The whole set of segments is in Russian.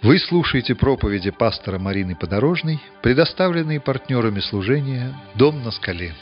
Вы слушаете проповеди пастора Марины Подорожной, предоставленные партнерами служения «Дом на скале».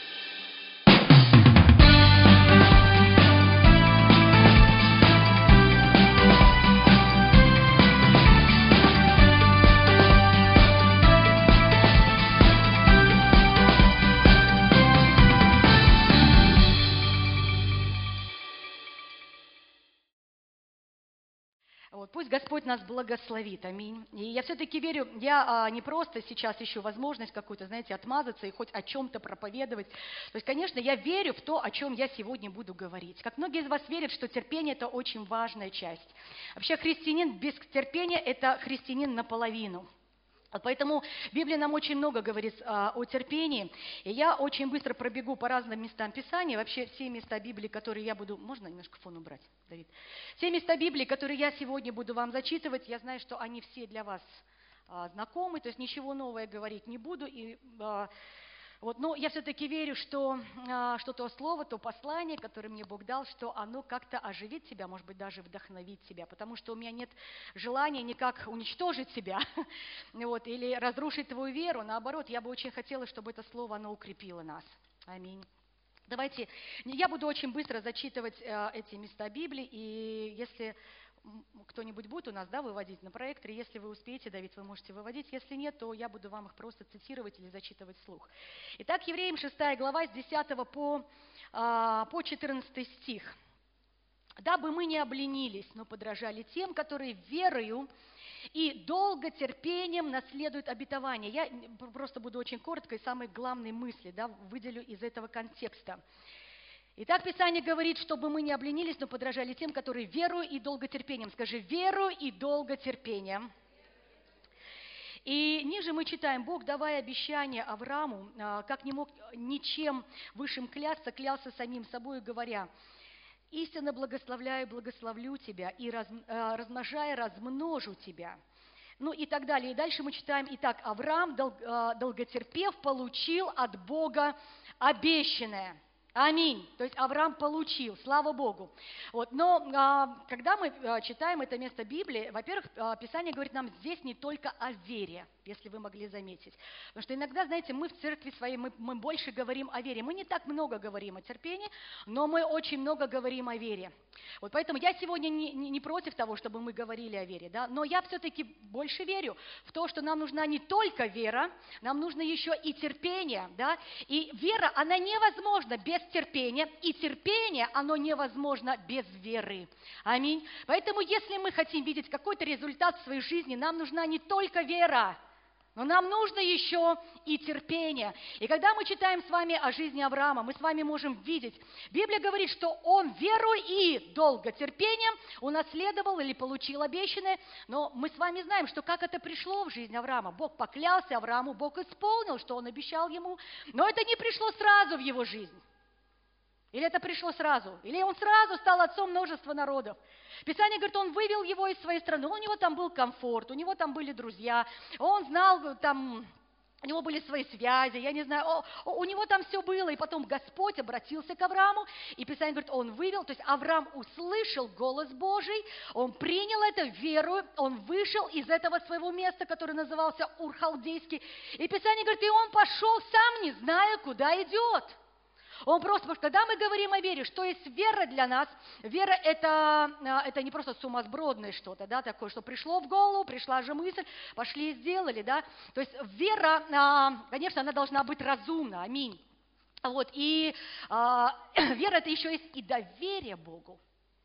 Пусть Господь нас благословит, аминь. И я все-таки верю, я не просто сейчас ищу возможность какую-то, знаете, отмазаться и хоть о чем-то проповедовать. То есть, конечно, я верю в то, о чем я сегодня буду говорить. Как многие из вас верят, что терпение – это очень важная часть. Вообще христианин без терпения – это христианин наполовину. Поэтому Библия нам очень много говорит о терпении, и я очень быстро пробегу по разным местам Писания. Вообще все места Библии, которые я буду... Можно немножко фон убрать, Давид? Все места Библии, которые я сегодня буду вам зачитывать, я знаю, что они все для вас знакомы, то есть ничего нового я говорить не буду. Но я все-таки верю, что то слово, то послание, которое мне Бог дал, что оно как-то оживит тебя, может быть, даже вдохновит тебя, потому что у меня нет желания никак уничтожить себя или разрушить твою веру. Наоборот, я бы очень хотела, чтобы это слово, оно укрепило нас. Аминь. Давайте, я буду очень быстро зачитывать эти места Библии, и если кто-нибудь будет у нас, выводить на проекторе, если вы успеете, Давид, вы можете выводить, если нет, то я буду вам их просто цитировать или зачитывать вслух. Итак, Евреям 6 глава с 10 по 14 стих. «Дабы мы не обленились, но подражали тем, которые верою и долготерпением наследуют обетование». Я просто буду очень коротко и самые главные мысли выделю из этого контекста. Итак, Писание говорит, чтобы мы не обленились, но подражали тем, которые верою и долготерпением. Скажи, верою и долготерпением. И ниже мы читаем, Бог, давая обещание Аврааму, как не мог ничем высшим клясться, клялся самим собой, говоря: «Истинно благословляю, благословлю тебя, и размножая, размножу тебя». И так далее. И дальше мы читаем, итак, Авраам, долготерпев, получил от Бога обещанное. Аминь. То есть Авраам получил, слава Богу. Но когда мы читаем это место Библии, во-первых, Писание говорит нам здесь не только о вере, если вы могли заметить. Потому что иногда, знаете, мы в церкви своей, мы больше говорим о вере. Мы не так много говорим о терпении, но мы очень много говорим о вере. Поэтому я сегодня не против того, чтобы мы говорили о вере, но я все-таки больше верю в то, что нам нужна не только вера, нам нужно еще и терпение, И вера, она невозможна без терпения, и терпение, оно невозможно без веры. Аминь. Поэтому, если мы хотим видеть какой-то результат в своей жизни, нам нужна не только вера, но нам нужно еще и терпение. И когда мы читаем с вами о жизни Авраама, мы с вами можем видеть, Библия говорит, что он верой и долготерпением унаследовал или получил обещанное, но мы с вами знаем, что как это пришло в жизнь Авраама. Бог поклялся Аврааму, Бог исполнил, что он обещал ему, но это не пришло сразу в его жизнь. Или это пришло сразу? Или он сразу стал отцом множества народов? Писание говорит, он вывел его из своей страны, у него там был комфорт, у него там были друзья, он знал, у него были свои связи, я не знаю, у него там все было. И потом Господь обратился к Аврааму, и Писание говорит, он вывел, то есть Авраам услышал голос Божий, он принял это верою, он вышел из этого своего места, которое назывался Ур-Халдейский. И Писание говорит, и он пошел сам, не зная, куда идет. Потому что когда мы говорим о вере, что есть вера для нас, вера это не просто сумасбродное что-то, такое, что пришло в голову, пришла же мысль, пошли и сделали, То есть вера, конечно, она должна быть разумна, аминь. И вера это еще есть и доверие Богу.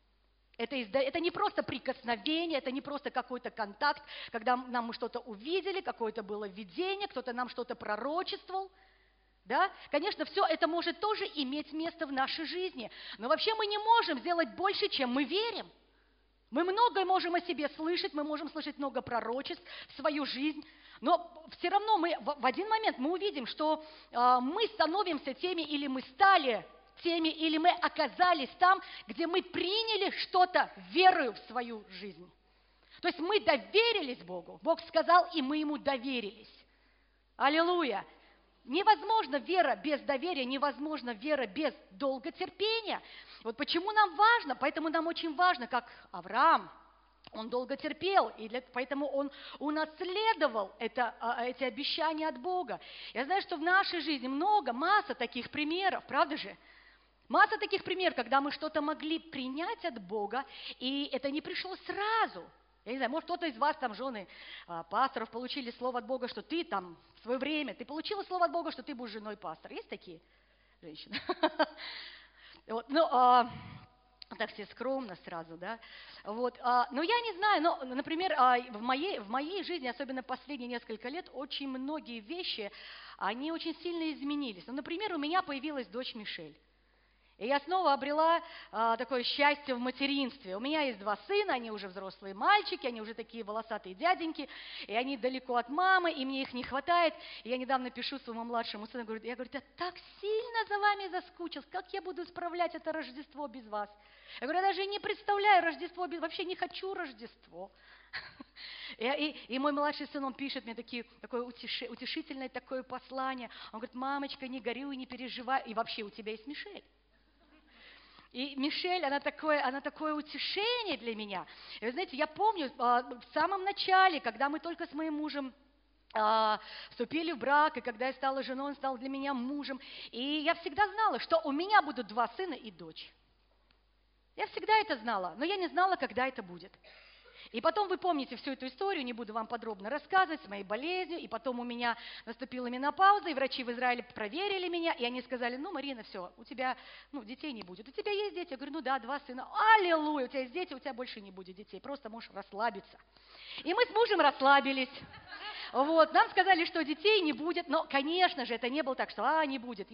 Это не просто прикосновение, это не просто какой-то контакт, когда мы что-то увидели, какое-то было видение, кто-то нам что-то пророчествовал. Конечно, все это может тоже иметь место в нашей жизни, но вообще мы не можем сделать больше, чем мы верим. Мы многое можем о себе слышать, мы можем слышать много пророчеств в свою жизнь, но все равно мы в один момент мы увидим, что мы становимся теми, или мы стали теми, или мы оказались там, где мы приняли что-то верою в свою жизнь. То есть мы доверились Богу, Бог сказал, и мы Ему доверились. Аллилуйя! Невозможна вера без доверия, невозможна вера без долготерпения. Почему нам важно, поэтому нам очень важно, как Авраам, Он долго терпел, и поэтому он унаследовал эти обещания от Бога. Я знаю, что в нашей жизни масса таких примеров, правда же? Масса таких примеров, когда мы что-то могли принять от Бога, и это не пришло сразу. Я не знаю, может, кто-то из вас, там, жены пасторов, получили слово от Бога, что ты там в свое время, ты получила слово от Бога, что ты будешь женой пастора. Есть такие женщины? Так все скромно сразу, да. Вот. Но я не знаю, например, в моей жизни, особенно последние несколько лет, очень многие вещи, они очень сильно изменились. Например, у меня появилась дочь Мишель. И я снова обрела такое счастье в материнстве. У меня есть 2 сына, они уже взрослые мальчики, они уже такие волосатые дяденьки, и они далеко от мамы, и мне их не хватает. И я недавно пишу своему младшему сыну, я говорю, я так сильно за вами заскучился, как я буду справлять это Рождество без вас? Я говорю, я даже не представляю Рождество, вообще не хочу Рождество. И мой младший сын, он пишет мне такое утешительное такое послание. Он говорит, мамочка, не горюй, не переживай, и вообще у тебя есть Мишель. И Мишель, она такое утешение для меня. И вы знаете, я помню в самом начале, когда мы только с моим мужем вступили в брак, и когда я стала женой, он стал для меня мужем. И я всегда знала, что у меня будут 2 сына и дочь. Я всегда это знала, но я не знала, когда это будет. И потом вы помните всю эту историю, не буду вам подробно рассказывать, с моей болезнью, и потом у меня наступила менопауза, и врачи в Израиле проверили меня, и они сказали, Марина, все, у тебя детей не будет. У тебя есть дети? Я говорю, да, 2 сына. Аллилуйя, у тебя есть дети, у тебя больше не будет детей, просто можешь расслабиться. И мы с мужем расслабились. Вот, нам сказали, что детей не будет, но, конечно же, это не было так, что, не будет.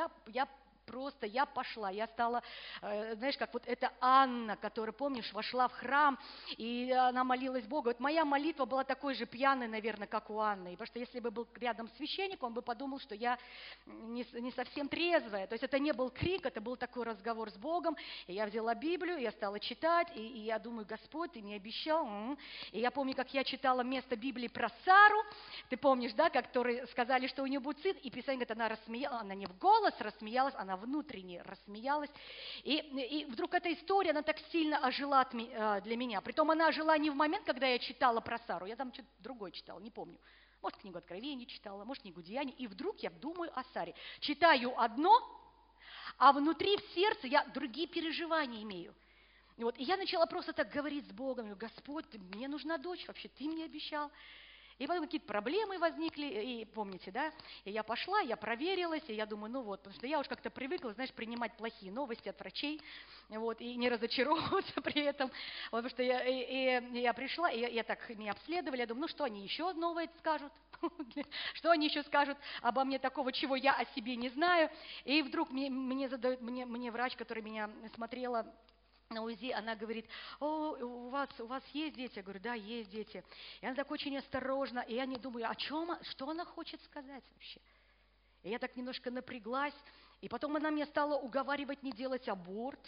Я пошла, я стала, знаешь, как вот эта Анна, которая, помнишь, вошла в храм, и она молилась Богу. Вот моя молитва была такой же пьяной, наверное, как у Анны, потому что если бы был рядом священник, он бы подумал, что я не совсем трезвая. То есть это не был крик, это был такой разговор с Богом, и я взяла Библию, я стала читать, и я думаю, Господь, Ты мне обещал. И я помню, как я читала место Библии про Сару, ты помнишь, да, которые сказали, что у нее будет сын, и Писание говорит, она рассмеялась, она не в голос рассмеялась, она внутренне рассмеялась. И вдруг эта история, она так сильно ожила для меня. Притом она ожила не в момент, когда я читала про Сару, я там что-то другое читала, не помню. Может, книгу Откровений читала, может, книгу Деяний. И вдруг я думаю о Саре. Читаю одно, а внутри, в сердце, я другие переживания имею. И я начала просто так говорить с Богом. Говорю, Господь, мне нужна дочь, вообще Ты мне обещал. И потом какие-то проблемы возникли, и помните, да? И я пошла, я проверилась, и я думаю, потому что я уж как-то привыкла, знаешь, принимать плохие новости от врачей, и не разочаровываться при этом, потому что я пришла, и меня обследовали, я думаю, что они еще новое скажут, что они еще скажут обо мне такого, чего я о себе не знаю, и вдруг мне врач, который меня смотрела на УЗИ, она говорит, у вас есть дети? Я говорю, да, есть дети. И она так очень осторожна, и я не думаю, что она хочет сказать вообще? И я так немножко напряглась, и потом она меня стала уговаривать не делать аборт.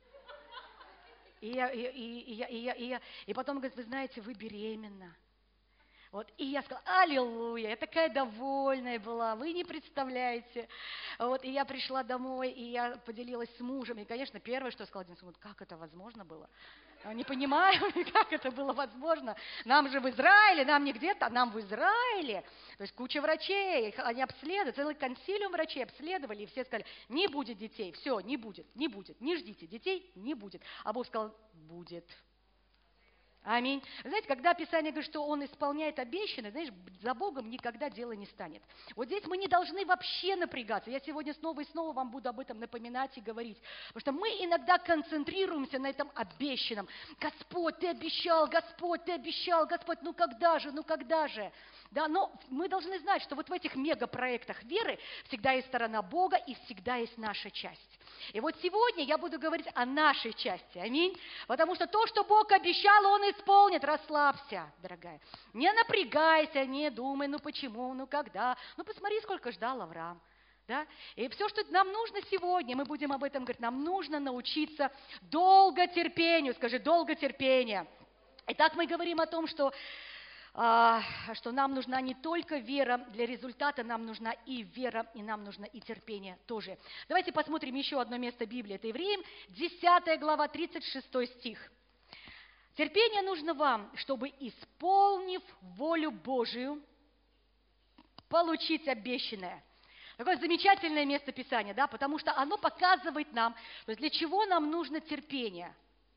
И потом говорит, вы знаете, вы беременна. И я сказала, аллилуйя, я такая довольная была, вы не представляете. И я пришла домой, и я поделилась с мужем. И, конечно, первое, что сказала, как это возможно было? Не понимаю, как это было возможно. Нам же в Израиле, нам не где-то, а нам в Израиле. То есть куча врачей, они обследуют, целый консилиум врачей обследовали, и все сказали, не будет детей, все, не будет, не ждите детей, не будет. А Бог сказал, будет. Аминь. Знаете, когда Писание говорит, что Он исполняет обещанное, знаешь, за Богом никогда дело не станет. Вот здесь мы не должны вообще напрягаться. Я сегодня снова и снова вам буду об этом напоминать и говорить. Потому что мы иногда концентрируемся на этом обещанном. Господь, Ты обещал, Господь, Господь, когда же? Да, но мы должны знать, что вот в этих мегапроектах веры всегда есть сторона Бога и всегда есть наша часть. И вот сегодня я буду говорить о нашей части, аминь, потому что то, что Бог обещал, Он исполнит. Расслабься, дорогая, не напрягайся, не думай, почему, когда, посмотри, сколько ждал Авраам. Да? И все, что нам нужно сегодня, мы будем об этом говорить, нам нужно научиться долготерпению, скажи, долготерпение. Итак, мы говорим о том, что нам нужна не только вера для результата, нам нужна и вера, и нам нужно и терпение тоже. Давайте посмотрим еще одно место Библии. Это Евреям, 10 глава, 36 стих. Терпение нужно вам, чтобы, исполнив волю Божию, получить обещанное. Такое замечательное место Писания, да, потому что оно показывает нам, то есть для чего нам нужно терпение.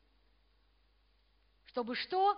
Чтобы что?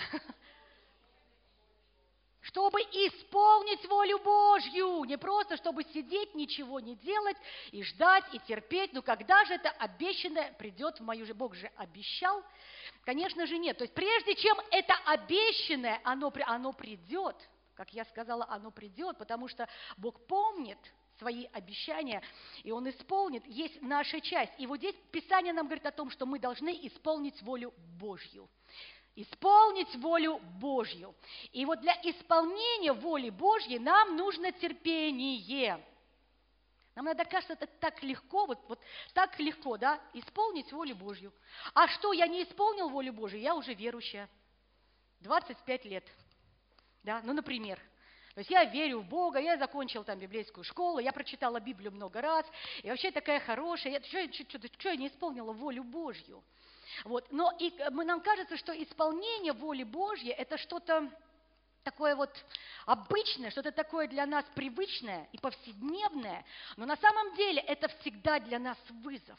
Чтобы исполнить волю Божью. Не просто, чтобы сидеть, ничего не делать, и ждать, и терпеть. Но когда же это обещанное придет в мою жизнь? Бог же обещал? Конечно же нет. То есть прежде чем это обещанное, оно придет, как я сказала, оно придет, потому что Бог помнит свои обещания, и Он исполнит. Есть наша часть. И вот здесь Писание нам говорит о том, что мы должны исполнить волю Божью. Исполнить волю Божью. И вот для исполнения воли Божьей нам нужно терпение. Нам иногда кажется, это так легко, вот так легко, да, исполнить волю Божью. А что, я не исполнил волю Божью, я уже верующая. 25 лет, да, ну, например. То есть я верю в Бога, я закончила там библейскую школу, я прочитала Библию много раз, и вообще такая хорошая, что я не исполнила волю Божью? Вот. Но нам кажется, что исполнение воли Божьей – это что-то такое вот обычное, что-то такое для нас привычное и повседневное, но на самом деле это всегда для нас вызов.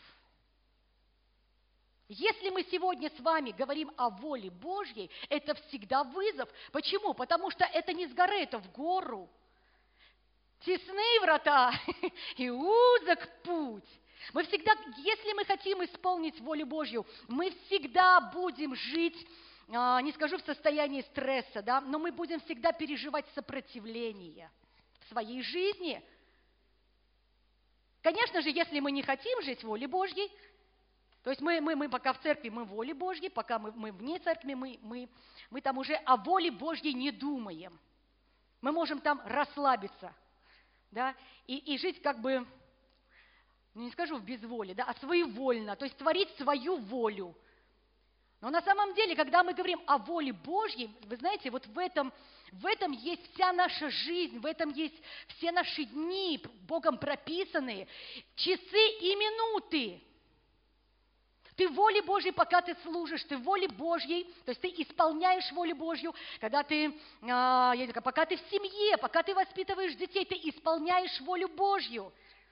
Если мы сегодня с вами говорим о воле Божьей, это всегда вызов. Почему? Потому что это не с горы, это в гору. Тесны врата и узок путь. Мы всегда, если мы хотим исполнить волю Божью, мы всегда будем жить, не скажу в состоянии стресса, да, но мы будем всегда переживать сопротивление в своей жизни. Конечно же, если мы не хотим жить в воле Божьей, то есть мы пока в церкви, мы в воле Божьей, пока мы вне церкви, мы там уже о воле Божьей не думаем. Мы можем там расслабиться, да, и жить как бы, не скажу в безволии, да, а своевольно, то есть творить свою волю. Но на самом деле, когда мы говорим о воле Божьей, вы знаете, вот в этом есть вся наша жизнь, в этом есть все наши дни, Богом прописанные, часы и минуты. Ты в воле Божьей, пока ты служишь, ты в воле Божьей, то есть ты исполняешь волю Божью, когда пока ты в семье, пока ты воспитываешь детей, ты исполняешь волю Божью.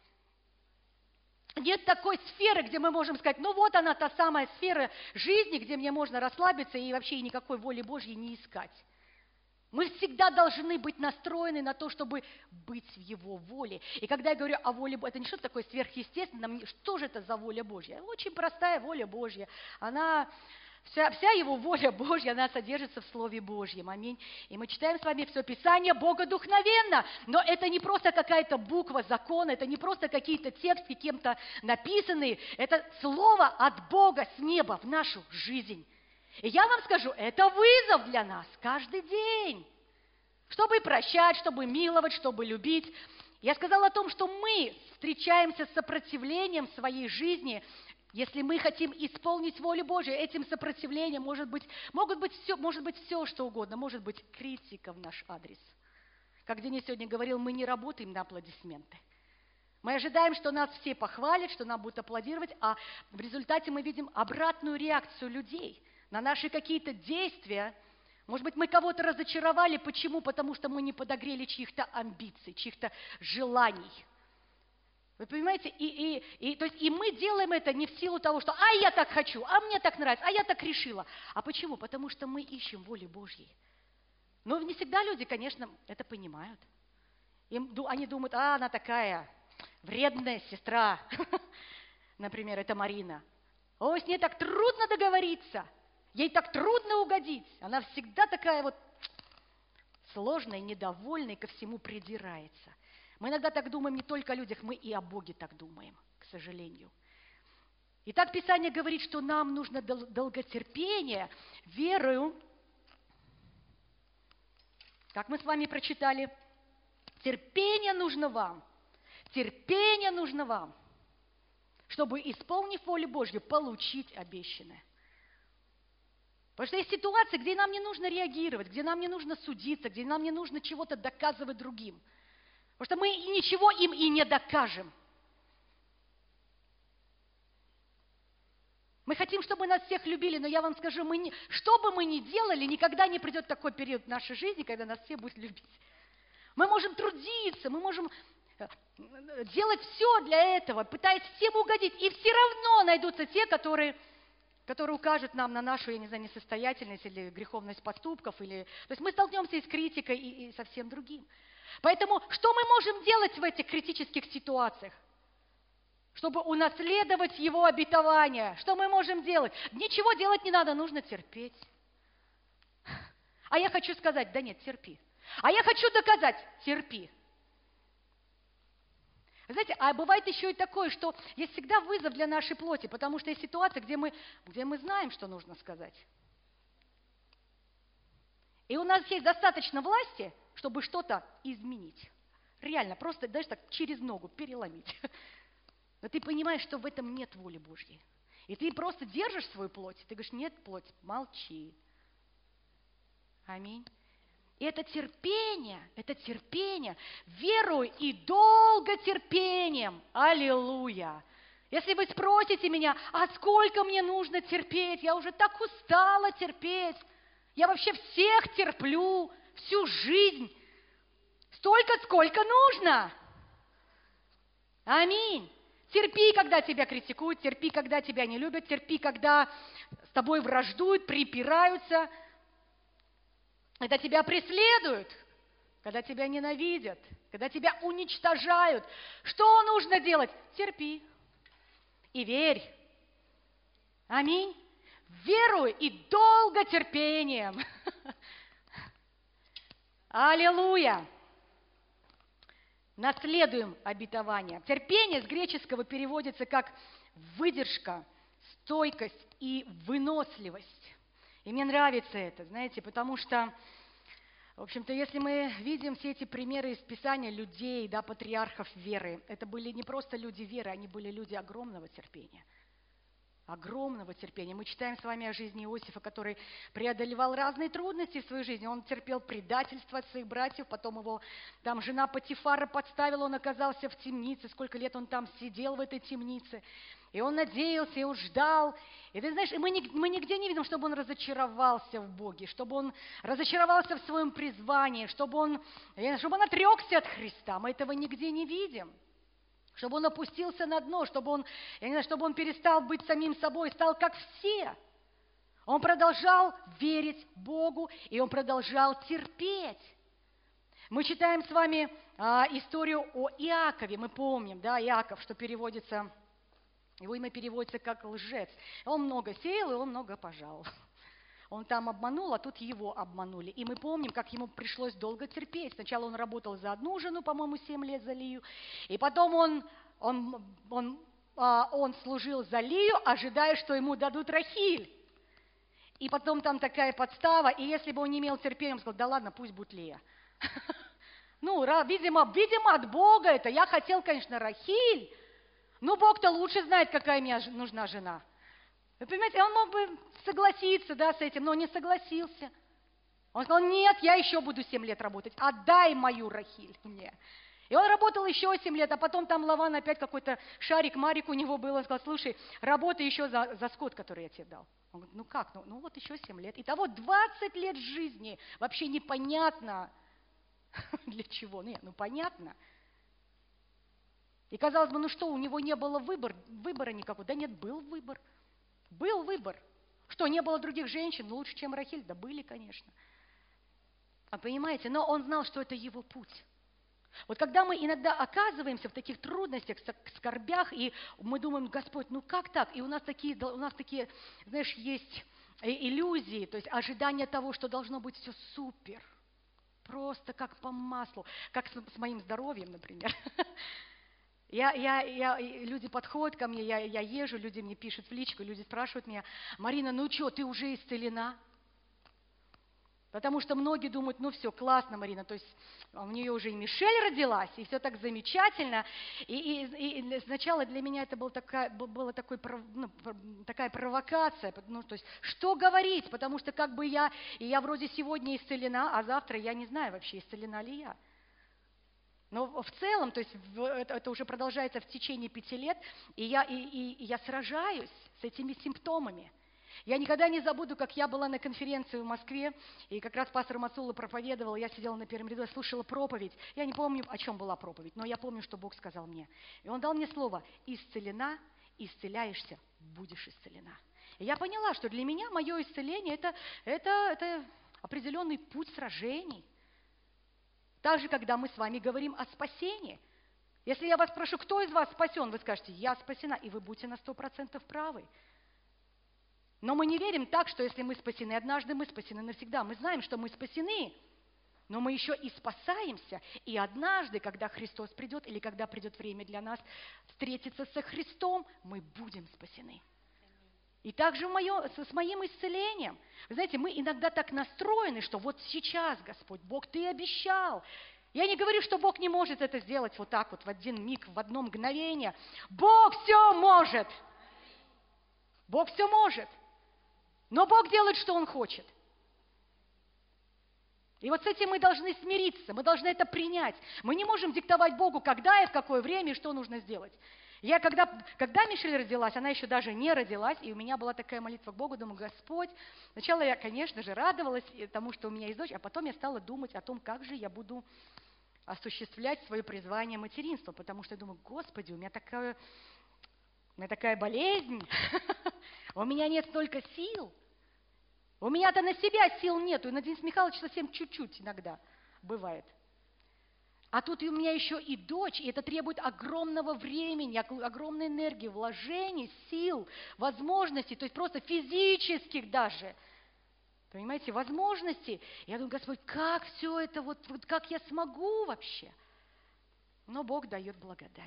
Нет такой сферы, где мы можем сказать, ну вот она, та самая сфера жизни, где мне можно расслабиться и вообще никакой воли Божьей не искать. Мы всегда должны быть настроены на то, чтобы быть в Его воле. И когда я говорю о воле Божьей, это не что-то такое сверхъестественное, что же это за воля Божья? Очень простая воля Божья. Вся Его воля Божья, она содержится в Слове Божьем. Аминь. И мы читаем с вами все Писание богодухновенно. Но это не просто какая-то буква закона, это не просто какие-то тексты кем-то написанные. Это Слово от Бога с неба в нашу жизнь. И я вам скажу, это вызов для нас каждый день. Чтобы прощать, чтобы миловать, чтобы любить. Я сказала о том, что мы встречаемся с сопротивлением в своей жизни. Если мы хотим исполнить волю Божью, этим сопротивлением может быть все, что угодно. Может быть критика в наш адрес. Как Денис сегодня говорил, мы не работаем на аплодисменты. Мы ожидаем, что нас все похвалят, что нам будут аплодировать, а в результате мы видим обратную реакцию людей на наши какие-то действия. Может быть, мы кого-то разочаровали. Почему? Потому что мы не подогрели чьих-то амбиций, чьих-то желаний. Вы понимаете? То есть мы делаем это не в силу того, что я так хочу, мне так нравится, я так решила. А почему? Потому что мы ищем воли Божьей. Но не всегда люди, конечно, это понимают. Они думают, она такая вредная сестра. Например, это Марина. С ней так трудно договориться. Ей так трудно угодить. Она всегда такая вот сложная, недовольная, ко всему придирается. Мы иногда так думаем не только о людях, мы и о Боге так думаем, к сожалению. Итак, Писание говорит, что нам нужно долготерпение, верою. Как мы с вами прочитали, терпение нужно вам, чтобы, исполнив волю Божью, получить обещанное. Потому что есть ситуации, где нам не нужно реагировать, где нам не нужно судиться, где нам не нужно чего-то доказывать другим. Потому что мы ничего им и не докажем. Мы хотим, чтобы нас всех любили, но я вам скажу, что бы мы ни делали, никогда не придет такой период в нашей жизни, когда нас все будут любить. Мы можем трудиться, мы можем делать все для этого, пытаясь всем угодить, и все равно найдутся те, которые укажут нам на нашу, я не знаю, несостоятельность или греховность поступков. То есть мы столкнемся и с критикой, и со всем другим. Поэтому что мы можем делать в этих критических ситуациях? Чтобы унаследовать Его обетование. Что мы можем делать? Ничего делать не надо, нужно терпеть. А я хочу сказать, да нет, терпи. А я хочу доказать, терпи. Знаете, а бывает еще и такое, что есть всегда вызов для нашей плоти, потому что есть ситуация, где мы знаем, что нужно сказать. И у нас есть достаточно власти, чтобы что-то изменить. Реально, просто даже так через ногу переломить. Но ты понимаешь, что в этом нет воли Божьей. И ты просто держишь свою плоть, ты говоришь, нет, плоть, молчи. Аминь. И это терпение, веруй и долго терпением. Аллилуйя. Если вы спросите меня, а сколько мне нужно терпеть? Я уже так устала терпеть. Я вообще всех терплю всю жизнь. Столько, сколько нужно. Аминь. Терпи, когда тебя критикуют, терпи, когда тебя не любят, терпи, когда с тобой враждуют, припираются, когда тебя преследуют, когда тебя ненавидят, когда тебя уничтожают. Что нужно делать? Терпи и верь. Аминь. Веруй и долго терпением. Аллилуйя. Наследуем обетование. Терпение с греческого переводится как выдержка, стойкость и выносливость. И мне нравится это, знаете, потому что, в общем-то, если мы видим все эти примеры из Писания людей, да, патриархов веры, это были не просто люди веры, они были люди огромного терпения. Огромного терпения. Мы читаем с вами о жизни Иосифа, который преодолевал разные трудности в своей жизни. Он терпел предательство от своих братьев, потом его там жена Потифара подставила, он оказался в темнице. Сколько лет он там сидел в этой темнице. И он надеялся, и он ждал. И ты знаешь, мы нигде не видим, чтобы он разочаровался в Боге, чтобы он разочаровался в своем призвании, чтобы он отрекся от Христа. Мы этого нигде не видим. Чтобы он опустился на дно, чтобы он перестал быть самим собой, стал как все. Он продолжал верить Богу, и он продолжал терпеть. Мы читаем с вами историю о Иакове, мы помним, да, Иаков, что переводится, его имя переводится как лжец. Он много сеял, и он много пожал. Он там обманул, а тут его обманули. И мы помним, как ему пришлось долго терпеть. Сначала он работал за одну жену, по-моему, 7 лет за Лию. И потом он служил за Лию, ожидая, что ему дадут Рахиль. И потом там такая подстава. И если бы он не имел терпения, он сказал, да ладно, пусть будет Лия. Ну, видимо, от Бога это. Я хотел, конечно, Рахиль. Но Бог-то лучше знает, какая мне нужна жена. Вы понимаете, он мог бы согласиться, да, с этим, но не согласился. Он сказал, нет, я еще буду 7 лет работать, отдай мою Рахиль мне. И он работал еще 7 лет, а потом там Лаван опять какой-то шарик-марик у него был. Он сказал, слушай, работай еще за скот, который я тебе дал. Он говорит, ну как, ну вот еще 7 лет. Итого 20 лет жизни, вообще непонятно для чего. Ну понятно. И казалось бы, ну что, у него не было выбора никакого. Да нет, был выбор. Был выбор. Что, не было других женщин лучше, чем Рахиль? Да были, конечно. А понимаете, но он знал, что это его путь. Вот когда мы иногда оказываемся в таких трудностях, скорбях, и мы думаем, Господь, ну как так? И у нас такие, знаешь, есть иллюзии, то есть ожидание того, что должно быть все супер. Просто как по маслу. Как с моим здоровьем, например. Люди подходят ко мне, я езжу, люди мне пишут в личку, люди спрашивают меня, Марина, ну что, ты уже исцелена? Потому что многие думают, ну все, классно, Марина, то есть у нее уже и Мишель родилась, и все так замечательно. И сначала для меня это была такая провокация, ну, то есть что говорить, потому что как бы я вроде сегодня исцелена, а завтра я не знаю вообще, исцелена ли я. Но в целом, то есть это уже продолжается в течение 5 лет, и я сражаюсь. с этими симптомами. Я никогда не забуду, как я была на конференции в Москве, и как раз пастор Мацула проповедовал, я сидела на первом ряду, я слушала проповедь. Я не помню, о чем была проповедь, но я помню, что Бог сказал мне. И Он дал мне слово: исцелена, исцеляешься, будешь исцелена. И я поняла, что для меня мое исцеление это определенный путь сражений. Также, когда мы с вами говорим о спасении. Если я вас спрошу, кто из вас спасен, вы скажете: я спасена, и вы будете на 100% правы. Но мы не верим так, что если мы спасены однажды, мы спасены навсегда. Мы знаем, что мы спасены, но мы еще и спасаемся. И однажды, когда Христос придет, или когда придет время для нас встретиться со Христом, мы будем спасены. И также с моим исцелением. Вы знаете, мы иногда так настроены, что вот сейчас, Господь, Бог, Ты обещал. Я не говорю, что Бог не может это сделать вот так вот, в один миг, в одно мгновение. Бог все может. Бог все может. Но Бог делает, что Он хочет. И вот с этим мы должны смириться, мы должны это принять. Мы не можем диктовать Богу, когда и в какое время, и что нужно сделать. Я когда Мишель родилась, она еще даже не родилась, и у меня была такая молитва к Богу, думаю: Господь, сначала я, конечно же, радовалась тому, что у меня есть дочь, а потом я стала думать о том, как же я буду осуществлять свое призвание материнства, потому что я думаю: Господи, у меня такая болезнь, у меня нет столько сил. У меня-то на себя сил нету, и на Дениса Михайловича совсем чуть-чуть иногда бывает. А тут и у меня еще и дочь, и это требует огромного времени, огромной энергии, вложений, сил, возможностей, то есть просто физических даже. Понимаете, возможностей. Я думаю: Господь, как все это, вот как я смогу вообще? Но Бог дает благодать.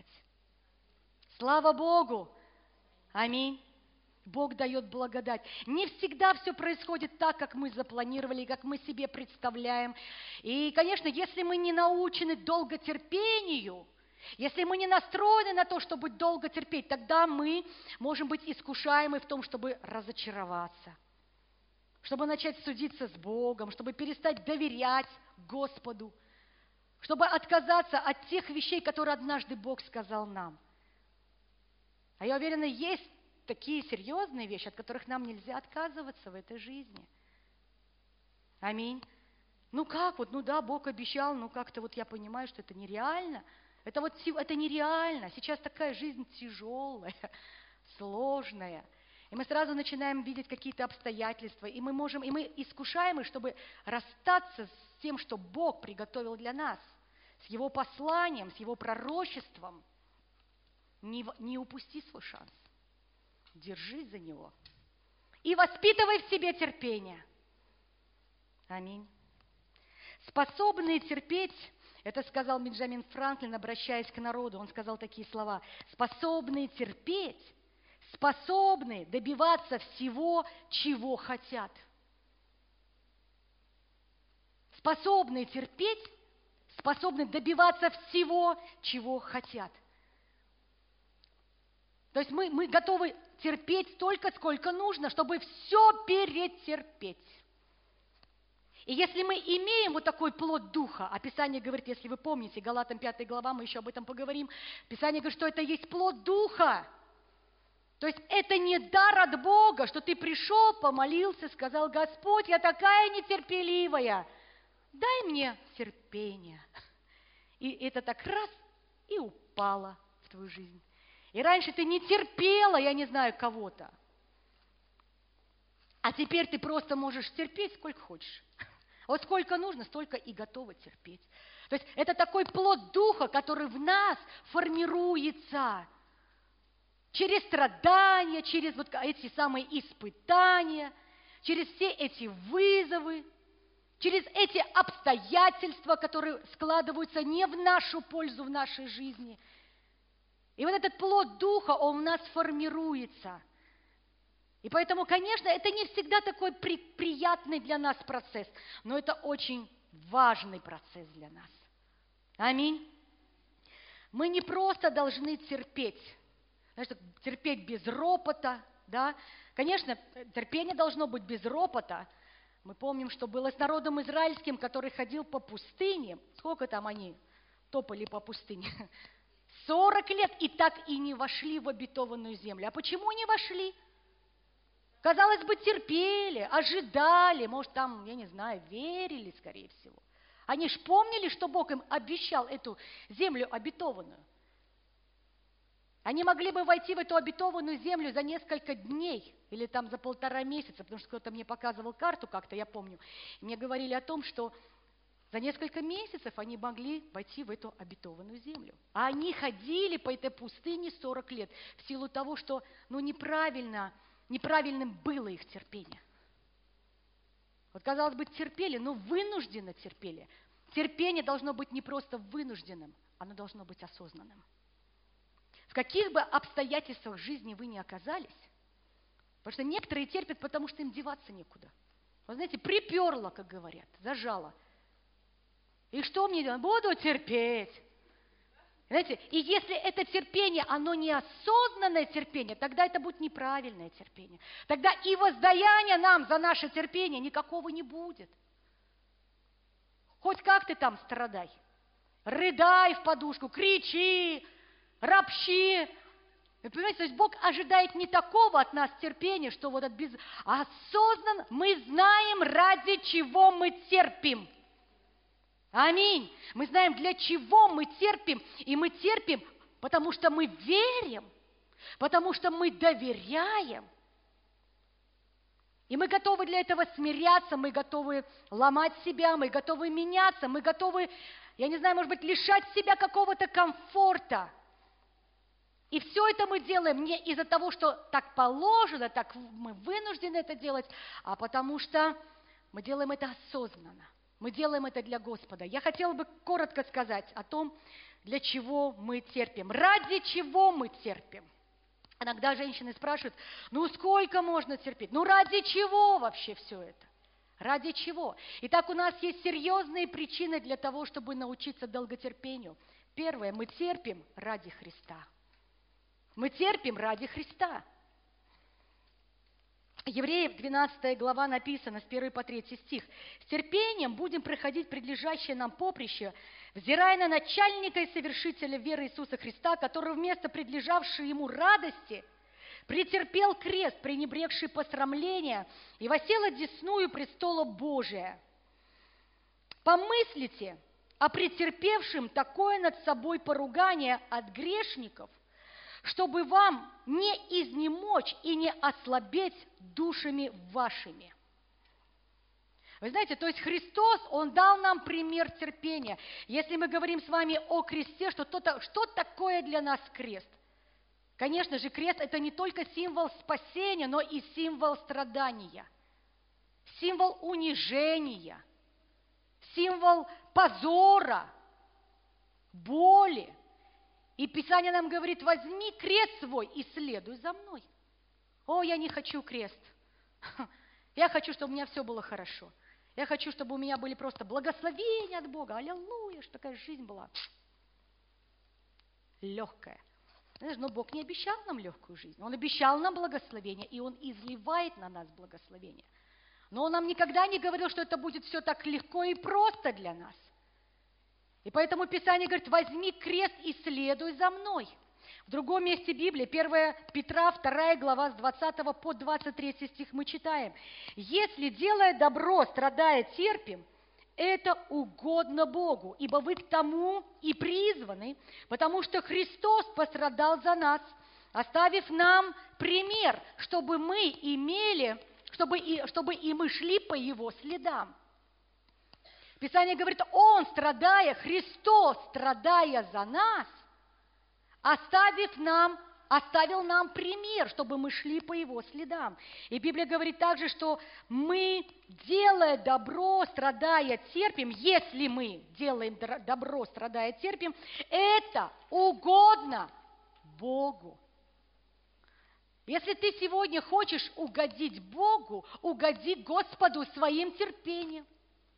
Слава Богу! Аминь. Бог дает благодать. Не всегда все происходит так, как мы запланировали, как мы себе представляем. И, конечно, если мы не научены долготерпению, если мы не настроены на то, чтобы долго терпеть, тогда мы можем быть искушаемы в том, чтобы разочароваться, чтобы начать судиться с Богом, чтобы перестать доверять Господу, чтобы отказаться от тех вещей, которые однажды Бог сказал нам. А я уверена, есть такие серьезные вещи, от которых нам нельзя отказываться в этой жизни. Аминь. Бог обещал, как-то вот я понимаю, что это нереально. Это нереально. Сейчас такая жизнь тяжелая, сложная. И мы сразу начинаем видеть какие-то обстоятельства, и мы искушаемы, чтобы расстаться с тем, что Бог приготовил для нас, с Его посланием, с Его пророчеством. Не упусти свой шанс. Держись за него. И воспитывай в себе терпение. Аминь. Способные терпеть, это сказал Бенджамин Франклин, обращаясь к народу. Он сказал такие слова: способные терпеть, способны добиваться всего, чего хотят. Способные терпеть, способны добиваться всего, чего хотят. То есть мы готовы терпеть столько, сколько нужно, чтобы все перетерпеть. И если мы имеем вот такой плод Духа, а Писание говорит, если вы помните, Галатам 5 глава, мы еще об этом поговорим, Писание говорит, что это есть плод Духа. То есть это не дар от Бога, что ты пришел, помолился, сказал: Господь, я такая нетерпеливая, дай мне терпение. И это так раз и упало в твою жизнь. И раньше ты не терпела, я не знаю, кого-то. А теперь ты просто можешь терпеть сколько хочешь. Вот сколько нужно, столько и готова терпеть. То есть это такой плод Духа, который в нас формируется. Через страдания, через вот эти самые испытания, через все эти вызовы, через эти обстоятельства, которые складываются не в нашу пользу в нашей жизни. И вот этот плод Духа, он в нас формируется. И поэтому, конечно, это не всегда такой приятный для нас процесс, но это очень важный процесс для нас. Аминь. Мы не просто должны терпеть, терпеть без ропота, да. Конечно, терпение должно быть без ропота. Мы помним, что было с народом израильским, который ходил по пустыне. Сколько там они топали по пустыне? 40 лет, и так и не вошли в обетованную землю. А почему не вошли? Казалось бы, терпели, ожидали, может, там, я не знаю, верили, скорее всего. Они ж помнили, что Бог им обещал эту землю обетованную. Они могли бы войти в эту обетованную землю за несколько дней или там за 1,5 месяца, потому что кто-то мне показывал карту как-то, я помню. Мне говорили о том, что за несколько месяцев они могли войти в эту обетованную землю. А они ходили по этой пустыне 40 лет в силу того, что неправильным было их терпение. Вот, казалось бы, терпели, но вынужденно терпели. Терпение должно быть не просто вынужденным, оно должно быть осознанным. В каких бы обстоятельствах жизни вы ни оказались, потому что некоторые терпят, потому что им деваться некуда. Вы знаете, приперло, как говорят, зажало. И что мне делать? Буду терпеть. Знаете, и если это терпение, оно неосознанное терпение, тогда это будет неправильное терпение. Тогда и воздаяния нам за наше терпение никакого не будет. Хоть как ты там страдай. Рыдай в подушку, кричи, ропщи. Вы понимаете, то есть Бог ожидает не такого от нас терпения, что вот осознанно мы знаем, ради чего мы терпим. Аминь. Мы знаем, для чего мы терпим. И мы терпим, потому что мы верим, потому что мы доверяем. И мы готовы для этого смиряться, мы готовы ломать себя, мы готовы меняться, мы готовы, я не знаю, может быть, лишать себя какого-то комфорта. И все это мы делаем не из-за того, что так положено, так мы вынуждены это делать, а потому что мы делаем это осознанно. Мы делаем это для Господа. Я хотела бы коротко сказать о том, для чего мы терпим. Ради чего мы терпим. Иногда женщины спрашивают, сколько можно терпеть? Ради чего вообще все это? Ради чего? Итак, у нас есть серьезные причины для того, чтобы научиться долготерпению. Первое, мы терпим ради Христа. Мы терпим ради Христа. Евреев 12 глава написано с 1 по 3 стих. «С терпением будем проходить предлежащее нам поприще, взирая на начальника и совершителя веры Иисуса Христа, который вместо предлежавшей ему радости претерпел крест, пренебрегший посрамления, и воссел одесную престола Божия. Помыслите о претерпевшем такое над собой поругание от грешников, чтобы вам не изнемочь и не ослабеть душами вашими». Вы знаете, то есть Христос, Он дал нам пример терпения. Если мы говорим с вами о кресте, что такое для нас крест? Конечно же, крест – это не только символ спасения, но и символ страдания, символ унижения, символ позора, боли. И Писание нам говорит, возьми крест свой и следуй за мной. О, я не хочу крест. Я хочу, чтобы у меня все было хорошо. Я хочу, чтобы у меня были просто благословения от Бога. Аллилуйя, что такая жизнь была легкая. Знаешь, но Бог не обещал нам легкую жизнь. Он обещал нам благословение, и Он изливает на нас благословение. Но Он нам никогда не говорил, что это будет все так легко и просто для нас. И поэтому Писание говорит, возьми крест и следуй за мной. В другом месте Библии, 1 Петра, 2 глава, с 20 по 23 стих мы читаем. «Если, делая добро, страдая, терпим, это угодно Богу, ибо вы к тому и призваны, потому что Христос пострадал за нас, оставив нам пример, чтобы мы имели, чтобы и мы шли по Его следам». Писание говорит, Он, страдая, Христос, страдая за нас, оставил нам пример, чтобы мы шли по Его следам. И Библия говорит также, что мы, делая добро, страдая, терпим, если мы делаем добро, страдая, терпим, это угодно Богу. Если ты сегодня хочешь угодить Богу, угоди Господу своим терпением.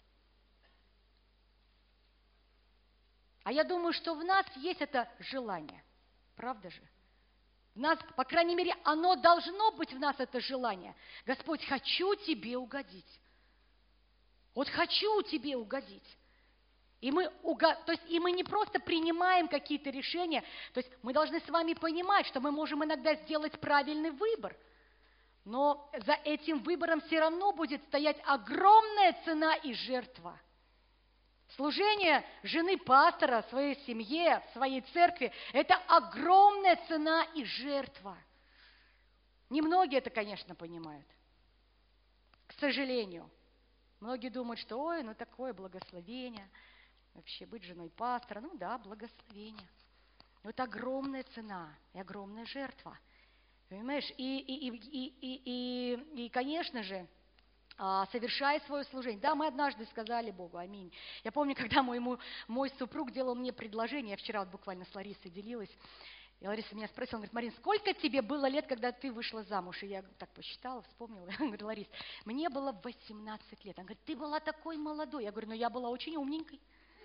А я думаю, что в нас есть это желание. Правда же? В нас, по крайней мере, оно должно быть в нас, это желание. Господь, хочу Тебе угодить. Вот хочу Тебе угодить. И мы не просто принимаем какие-то решения, то есть мы должны с вами понимать, что мы можем иногда сделать правильный выбор. Но за этим выбором все равно будет стоять огромная цена и жертва. Служение жены пастора в своей семье, в своей церкви – это огромная цена и жертва. Немногие это, конечно, понимают. К сожалению. Многие думают, что ой, ну такое благословение, вообще быть женой пастора. Ну да, благословение. Но это огромная цена и огромная жертва. Понимаешь? И конечно же, совершая свое служение. Да, мы однажды сказали Богу аминь. Я помню, когда мой супруг делал мне предложение, я вчера вот буквально с Ларисой делилась, и Лариса меня спросила, он говорит: Марин, сколько тебе было лет, когда ты вышла замуж? И я так посчитала, вспомнила. Я говорю: Ларис, мне было 18 лет. Она говорит: ты была такой молодой. Я говорю: ну я была очень умненькой.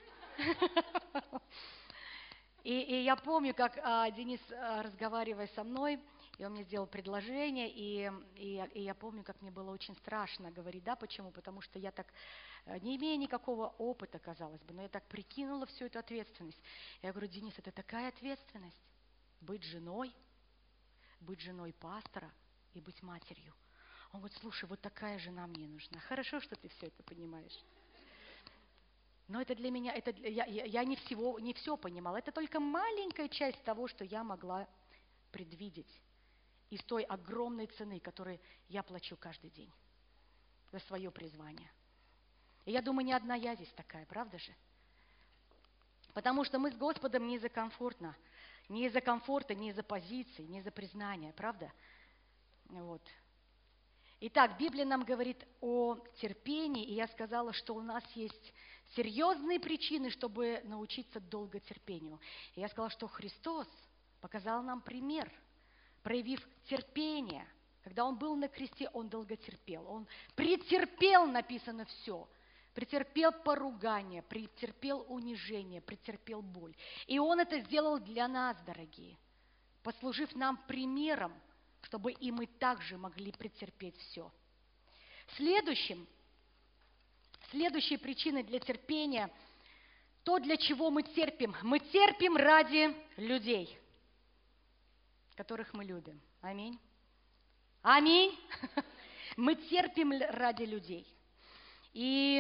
И я помню, как Денис, разговаривая со мной, и он мне сделал предложение, и я помню, как мне было очень страшно говорить, да, почему? Потому что я так, не имея никакого опыта, казалось бы, но я так прикинула всю эту ответственность. Я говорю: Денис, это такая ответственность, быть женой пастора и быть матерью. Он говорит: слушай, вот такая жена мне нужна. Хорошо, что ты все это понимаешь. Но это для меня, я не все понимала. Это только маленькая часть того, что я могла предвидеть из той огромной цены, которую я плачу каждый день за свое призвание. И я думаю, не одна я здесь такая, правда же? Потому что мы с Господом не из-за комфорта, не из-за позиции, не из-за признания, правда? Вот. Итак, Библия нам говорит о терпении, и я сказала, что у нас есть серьезные причины, чтобы научиться долготерпению. И я сказала, что Христос показал нам пример, проявив терпение. Когда Он был на кресте, Он долготерпел. Он претерпел, написано, все. Претерпел поругание, претерпел унижение, претерпел боль. И Он это сделал для нас, дорогие, послужив нам примером, чтобы и мы также могли претерпеть все. Следующей причиной для терпения то, для чего мы терпим. Мы терпим ради людей, которых мы любим. Аминь. Аминь. Мы терпим ради людей. И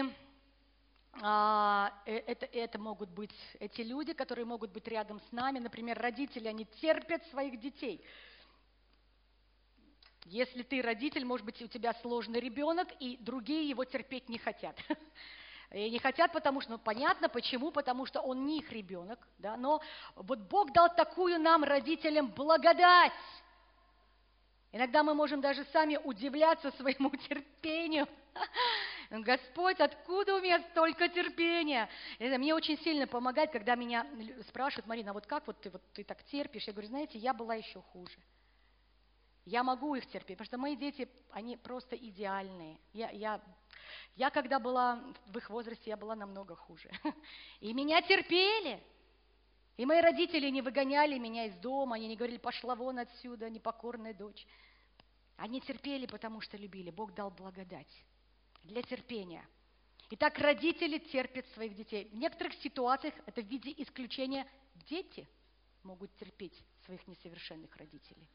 это могут быть эти люди, которые могут быть рядом с нами. Например, родители, они терпят своих детей. Если ты родитель, может быть, у тебя сложный ребенок, и другие его терпеть не хотят. И не хотят, потому что, понятно, почему, потому что он не их ребенок. Да? Но вот Бог дал такую нам, родителям, благодать. Иногда мы можем даже сами удивляться своему терпению. Господь, откуда у меня столько терпения? Это мне очень сильно помогает, когда меня спрашивают: Марина, вот как ты так терпишь? Я говорю: знаете, я была еще хуже. Я могу их терпеть, потому что мои дети, они просто идеальные. Я когда была в их возрасте, я была намного хуже. И меня терпели. И мои родители не выгоняли меня из дома, они не говорили: пошла вон отсюда, непокорная дочь. Они терпели, потому что любили. Бог дал благодать для терпения. Итак, родители терпят своих детей. В некоторых ситуациях, это в виде исключения, дети могут терпеть своих несовершенных родителей.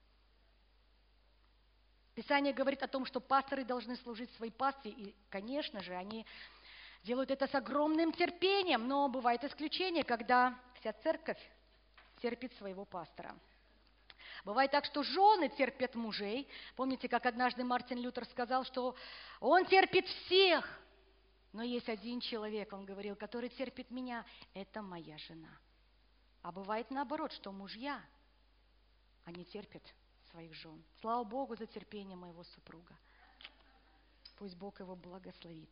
Писание говорит о том, что пасторы должны служить своей пастве, и, конечно же, они делают это с огромным терпением, но бывает исключение, когда вся церковь терпит своего пастора. Бывает так, что жены терпят мужей. Помните, как однажды Мартин Лютер сказал, что он терпит всех, но есть один человек, он говорил, который терпит меня, это моя жена. А бывает наоборот, что мужья, они терпят своих жен. Слава Богу за терпение моего супруга. Пусть Бог его благословит.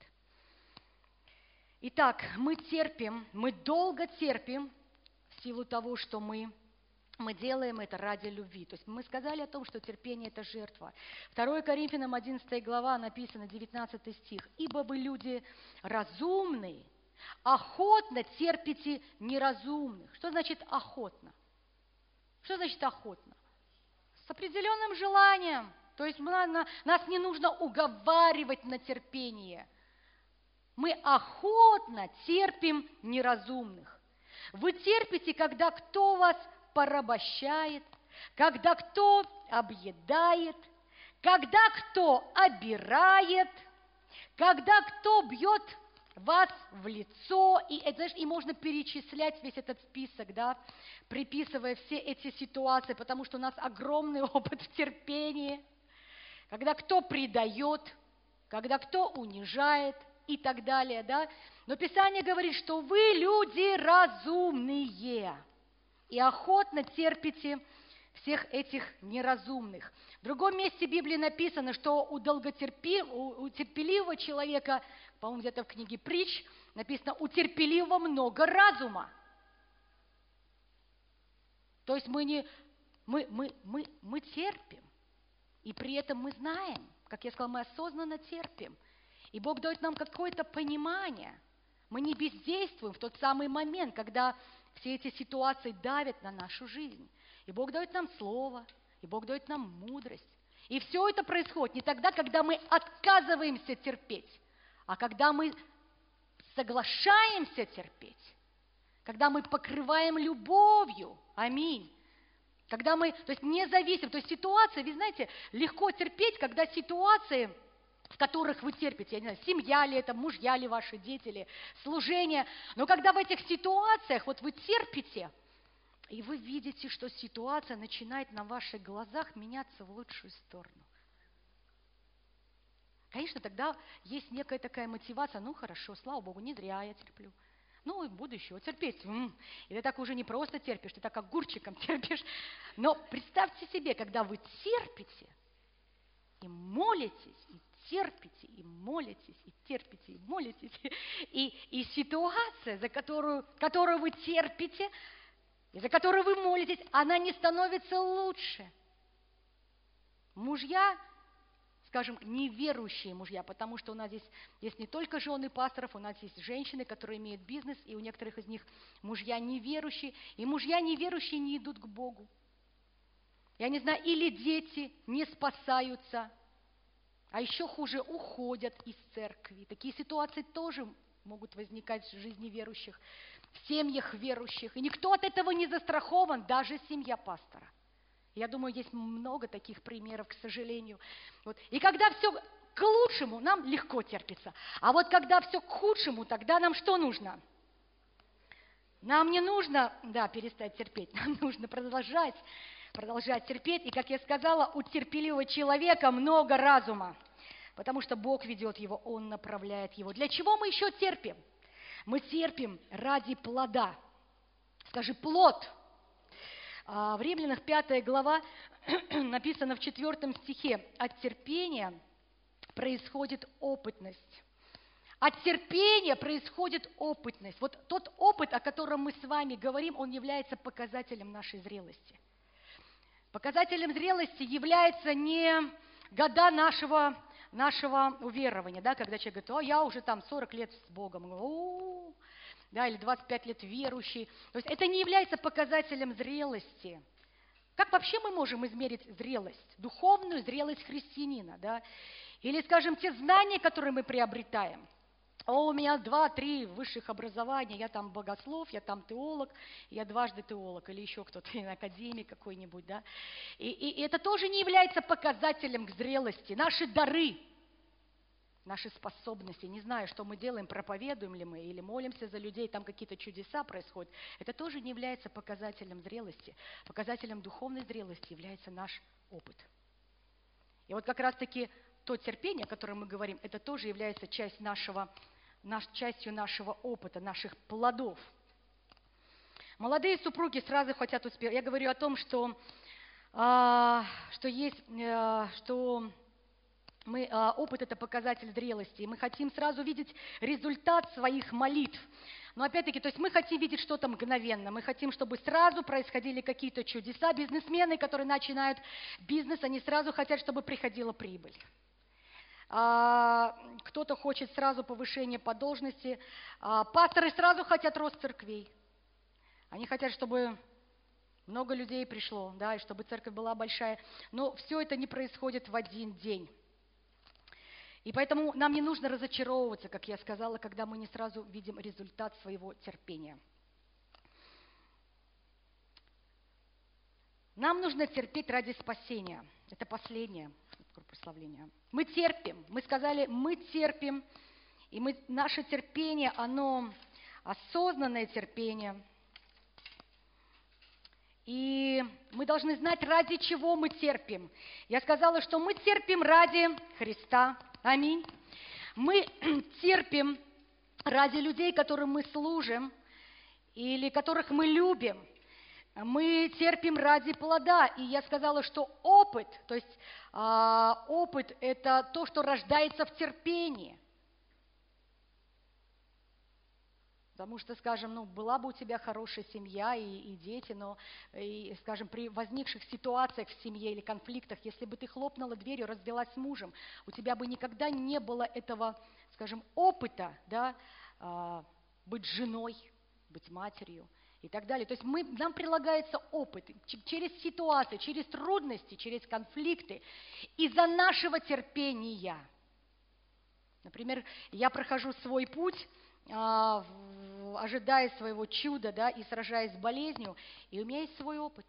Итак, мы терпим, мы долго терпим в силу того, что мы делаем это ради любви. То есть мы сказали о том, что терпение – это жертва. 2 Коринфянам 11 глава написано, 19 стих. «Ибо вы люди разумные, охотно терпите неразумных». Что значит охотно? Что значит охотно? С определенным желанием. То есть нас не нужно уговаривать на терпение. Мы охотно терпим неразумных. Вы терпите, когда кто вас порабощает, когда кто объедает, когда кто обирает, когда кто бьет вас в лицо, и, знаешь, и можно перечислять весь этот список, да, приписывая все эти ситуации, потому что у нас огромный опыт в терпении, когда кто предает, когда кто унижает и так далее, да. Но Писание говорит, что вы люди разумные и охотно терпите всех этих неразумных. В другом месте Библии написано, что у терпеливого человека, по-моему, где-то в книге Притч, написано, у терпеливого много разума. То есть мы терпим, и при этом мы знаем, как я сказала, мы осознанно терпим. И Бог дает нам какое-то понимание. Мы не бездействуем в тот самый момент, когда все эти ситуации давят на нашу жизнь. И Бог дает нам слово, и Бог дает нам мудрость. И все это происходит не тогда, когда мы отказываемся терпеть, а когда мы соглашаемся терпеть, когда мы покрываем любовью. Аминь. Когда мы, то есть независимо, то есть ситуация, вы знаете, легко терпеть, когда ситуации, в которых вы терпите, я не знаю, семья ли это, мужья ли ваши, дети ли, служение, но когда в этих ситуациях вот вы терпите, и вы видите, что ситуация начинает на ваших глазах меняться в лучшую сторону. Конечно, тогда есть некая такая мотивация, ну хорошо, слава Богу, не зря я терплю. Ну, и буду еще терпеть. И ты так уже не просто терпишь, ты так огурчиком терпишь. Но представьте себе, когда вы терпите и молитесь, и терпите, и молитесь, и терпите, и молитесь, и ситуация, за которую вы терпите, и за которую вы молитесь, она не становится лучше. Мужья, скажем, неверующие мужья, потому что у нас здесь есть не только жены пасторов, у нас есть женщины, которые имеют бизнес, и у некоторых из них мужья неверующие, и мужья неверующие не идут к Богу. Я не знаю, или дети не спасаются, а еще хуже, уходят из церкви. Такие ситуации тоже могут возникать в жизни верующих, в семьях верующих. И никто от этого не застрахован, даже семья пастора. Я думаю, есть много таких примеров, к сожалению. Вот. И когда все к лучшему, нам легко терпится. А вот когда все к худшему, тогда нам что нужно? Нам не нужно, перестать терпеть, нам нужно продолжать терпеть. И, как я сказала, у терпеливого человека много разума, потому что Бог ведет его, Он направляет его. Для чего мы еще терпим? Мы терпим ради плода. Скажи, плод. В Римлянах 5 глава написано в 4 стихе: от терпения происходит опытность. От терпения происходит опытность. Вот тот опыт, о котором мы с вами говорим, он является показателем нашей зрелости. Показателем зрелости является не года нашего уверования, да, когда человек говорит, я уже там 40 лет с Богом, или 25 лет верующий. То есть это не является показателем зрелости. Как вообще мы можем измерить зрелость, духовную зрелость христианина, да? Или, скажем, те знания, которые мы приобретаем. У меня 2-3 высших образования, я там богослов, я там теолог, я дважды теолог, или еще кто-то, академик какой-нибудь, да. И это тоже не является показателем к зрелости. Наши дары, наши способности, не знаю, что мы делаем, проповедуем ли мы или молимся за людей, там какие-то чудеса происходят, это тоже не является показателем зрелости. Показателем духовной зрелости является наш опыт. И вот как раз-таки то терпение, о котором мы говорим, это тоже является частью нашего опыта, наших плодов. Молодые супруги сразу хотят успеть. Я говорю о том, что опыт – это показатель зрелости, и мы хотим сразу видеть результат своих молитв. Но опять-таки, то есть мы хотим видеть что-то мгновенно, мы хотим, чтобы сразу происходили какие-то чудеса. Бизнесмены, которые начинают бизнес, они сразу хотят, чтобы приходила прибыль. Кто-то хочет сразу повышения по должности. Пасторы сразу хотят рост церквей. Они хотят, чтобы много людей пришло, да, и чтобы церковь была большая. Но все это не происходит в один день. И поэтому нам не нужно разочаровываться, как я сказала, когда мы не сразу видим результат своего терпения. Нам нужно терпеть ради спасения. Это последнее. прославления. Мы терпим. Мы сказали, мы терпим. И наше терпение, оно осознанное терпение. И мы должны знать, ради чего мы терпим. Я сказала, что мы терпим ради Христа. Аминь. Мы терпим ради людей, которым мы служим, или которых мы любим. Мы терпим ради плода. И я сказала, что опыт, то есть опыт – это то, что рождается в терпении. Потому что, скажем, была бы у тебя хорошая семья и дети, но, скажем, при возникших ситуациях в семье или конфликтах, если бы ты хлопнула дверью, развелась с мужем, у тебя бы никогда не было этого, скажем, опыта, да, быть женой, быть матерью и так далее. То есть нам прилагается опыт через ситуации, через трудности, через конфликты из-за нашего терпения. Например, я прохожу свой путь, ожидая своего чуда, да, и сражаясь с болезнью, и у меня есть свой опыт.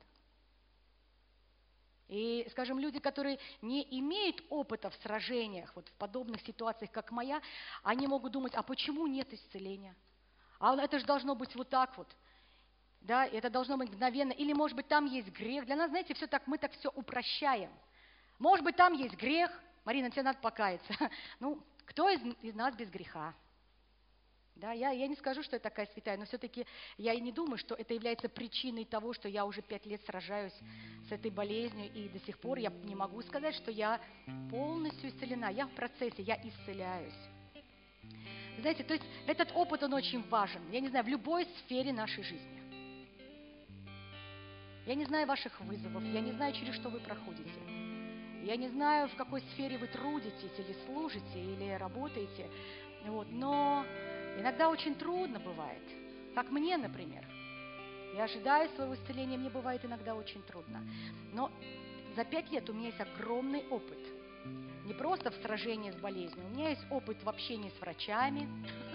И, скажем, люди, которые не имеют опыта в сражениях, вот в подобных ситуациях, как моя, они могут думать, а почему нет исцеления? А это же должно быть вот так вот. Да, это должно быть мгновенно. Или, может быть, там есть грех. Для нас, знаете, мы так все упрощаем. Может быть, там есть грех. Марина, тебе надо покаяться. Ну, кто из нас без греха? Да, я не скажу, что я такая святая, но все-таки я и не думаю, что это является причиной того, что я уже 5 лет сражаюсь с этой болезнью, и до сих пор я не могу сказать, что я полностью исцелена. Я в процессе, я исцеляюсь. Знаете, то есть этот опыт, он очень важен, я не знаю, в любой сфере нашей жизни. Я не знаю ваших вызовов, я не знаю, через что вы проходите. Я не знаю, в какой сфере вы трудитесь, или служите, или работаете, вот, но иногда очень трудно бывает, как мне, например. Я ожидаю своего исцеления, мне бывает иногда очень трудно. Но за 5 лет у меня есть огромный опыт. Не просто в сражении с болезнью, у меня есть опыт в общении с врачами.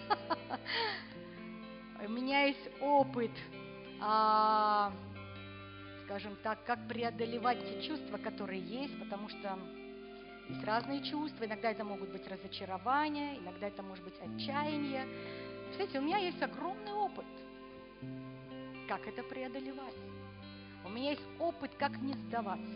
У меня есть опыт, скажем так, как преодолевать те чувства, которые есть, потому что есть разные чувства. Иногда это могут быть разочарования, иногда это может быть отчаяние. Кстати, у меня есть огромный опыт, как это преодолевать. У меня есть опыт, как не сдаваться.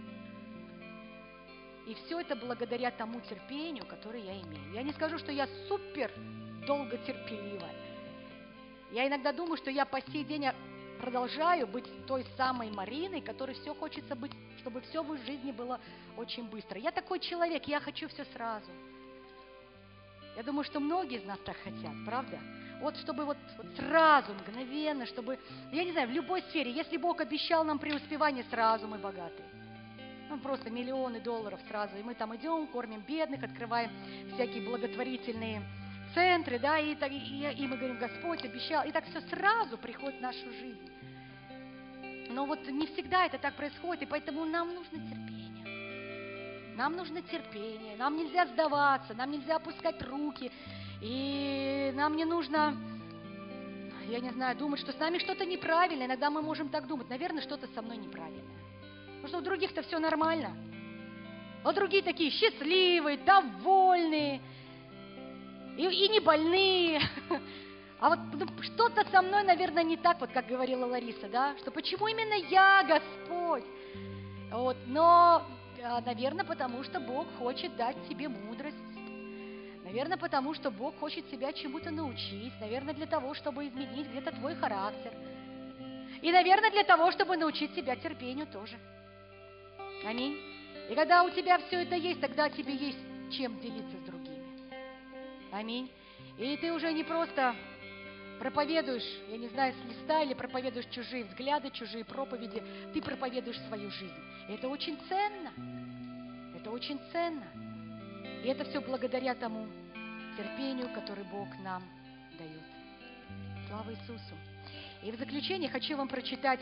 И все это благодаря тому терпению, которое я имею. Я не скажу, что я супер долготерпеливая. Я иногда думаю, что я по сей день продолжаю быть той самой Мариной, которой все хочется быть, чтобы все в жизни было очень быстро. Я такой человек, я хочу все сразу. Я думаю, что многие из нас так хотят, правда? Вот чтобы вот сразу, мгновенно, чтобы, я не знаю, в любой сфере, если Бог обещал нам преуспевание, сразу мы богатые. Ну, просто миллионы долларов сразу. И мы там идем, кормим бедных, открываем всякие благотворительные центры, да, и мы говорим, Господь обещал. И так все сразу приходит в нашу жизнь. Но вот не всегда это так происходит, и поэтому нам нужно терпение. Нам нужно терпение, нам нельзя сдаваться, нам нельзя опускать руки, и нам не нужно, я не знаю, думать, что с нами что-то неправильно. Иногда мы можем так думать, наверное, что-то со мной неправильно. Потому что у других-то все нормально. А другие такие счастливые, довольные и не больные. А вот что-то со мной, наверное, не так, вот как говорила Лариса, да, что почему именно я, Господь? Вот, но, наверное, потому что Бог хочет дать тебе мудрость. Наверное, потому что Бог хочет тебя чему-то научить. Наверное, для того, чтобы изменить где-то твой характер. И, наверное, для того, чтобы научить тебя терпению тоже. Аминь. И когда у тебя все это есть, тогда тебе есть чем делиться с другими. Аминь. И ты уже не просто проповедуешь, я не знаю, с листа или проповедуешь чужие взгляды, чужие проповеди, ты проповедуешь свою жизнь. И это очень ценно. Это очень ценно. И это все благодаря тому терпению, который Бог нам дает. Слава Иисусу. И в заключение хочу вам прочитать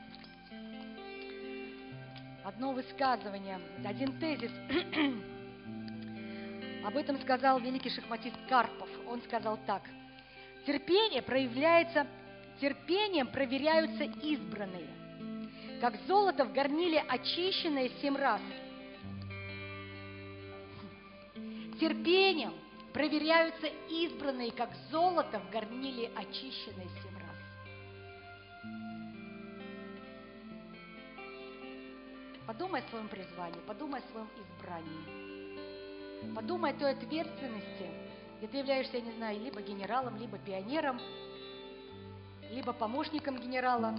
одно высказывание, один тезис. Об этом сказал великий шахматист Карпов. Он сказал так. Терпением проверяются избранные, как золото в горниле, очищенное 7 раз. Терпением проверяются избранные, как золото в горниле, очищенное 7 раз. Подумай о своем призвании, подумай о своем избрании. Подумай о той ответственности, где ты являешься, я не знаю, либо генералом, либо пионером, либо помощником генерала.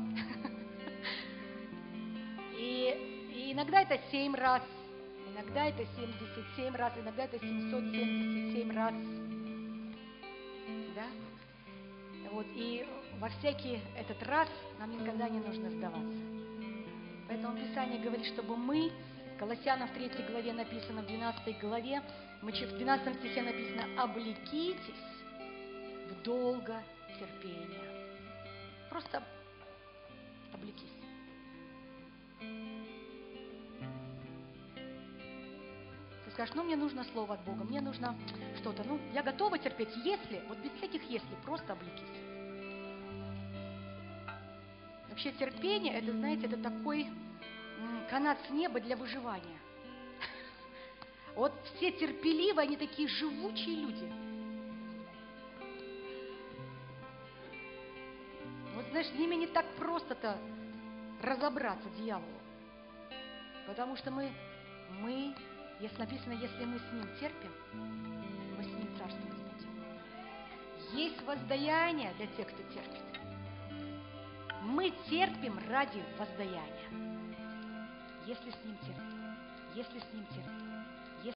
И иногда это 7 раз, иногда это 77 раз, иногда это 777 раз. Да? Вот, и во всякий этот раз нам никогда не нужно сдаваться. Поэтому Писание говорит, чтобы мы, Колоссянам в 3 главе написано, в 12 главе, в 12 стихе написано: «Облекитесь в долготерпение». Просто облекись. Ты скажешь: ну, мне нужно слово от Бога, мне нужно что-то. Ну, я готова терпеть, если, вот без всяких если, просто облекись. Вообще терпение, это, знаете, это такой канат с неба для выживания. Вот все терпеливые, они такие живучие люди. Вот, знаешь, с ними не так просто-то разобраться дьяволу. Потому что мы, если написано, если мы с ним терпим, мы с ним царствовать будем. Есть воздаяние для тех, кто терпит. Мы терпим ради воздаяния. Если с ним терпим. Если с ним терпим.